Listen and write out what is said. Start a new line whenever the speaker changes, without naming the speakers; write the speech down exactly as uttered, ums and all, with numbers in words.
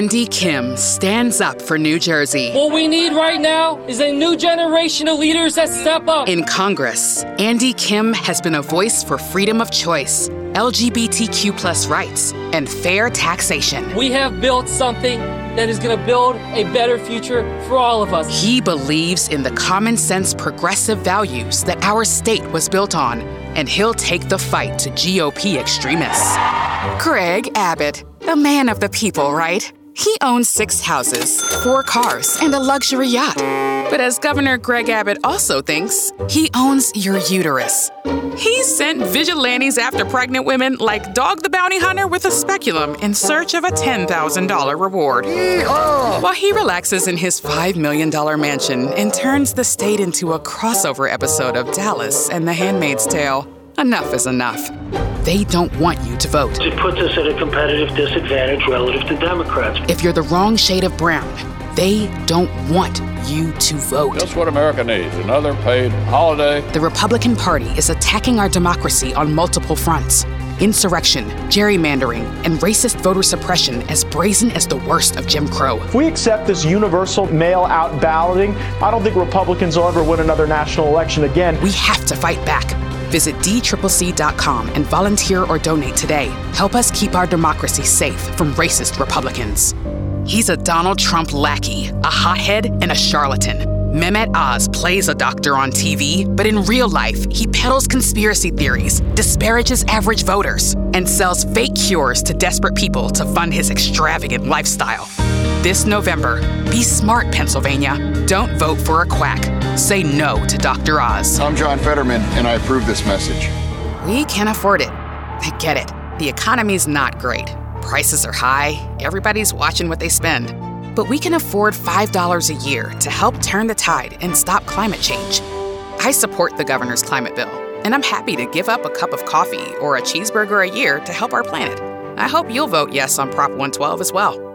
Andy Kim stands up for New Jersey.
What we need right now is a new generation of leaders that step up.
In Congress, Andy Kim has been a voice for freedom of choice, L G B T Q plus rights, and fair taxation.
We have built something that is going to build a better future for all of us.
He believes in the common sense progressive values that our state was built on, and he'll take the fight to G O P extremists. Greg Abbott, the man of the people, right? He owns six houses, four cars, and a luxury yacht. But as Governor Greg Abbott also thinks, he owns your uterus. He sent vigilantes after pregnant women like Dog the Bounty Hunter with a speculum in search of a ten thousand dollars reward. Yeehaw! While he relaxes in his five million dollars mansion and turns the state into a crossover episode of Dallas and The Handmaid's Tale, enough is enough. They don't want you to vote.
It puts us at a competitive disadvantage relative to Democrats.
If you're the wrong shade of brown, they don't want you to vote.
That's what America needs, another paid holiday.
The Republican Party is attacking our democracy on multiple fronts. Insurrection, gerrymandering, and racist voter suppression as brazen as the worst of Jim Crow.
If we accept this universal mail-out balloting, I don't think Republicans will ever win another national election again.
We have to fight back. Visit D C C C dot com and volunteer or donate today. Help us keep our democracy safe from racist Republicans. He's a Donald Trump lackey, a hothead, and a charlatan. Mehmet Oz plays a doctor on T V, but in real life, he peddles conspiracy theories, disparages average voters, and sells fake cures to desperate people to fund his extravagant lifestyle. This November, be smart, Pennsylvania. Don't vote for a quack. Say no to Doctor Oz.
I'm John Fetterman, and I approve this message.
We can afford it. I get it. The economy's not great. Prices are high. Everybody's watching what they spend. But we can afford five dollars a year to help turn the tide and stop climate change. I support the governor's climate bill, and I'm happy to give up a cup of coffee or a cheeseburger a year to help our planet. I hope you'll vote yes on Prop one twelve as well.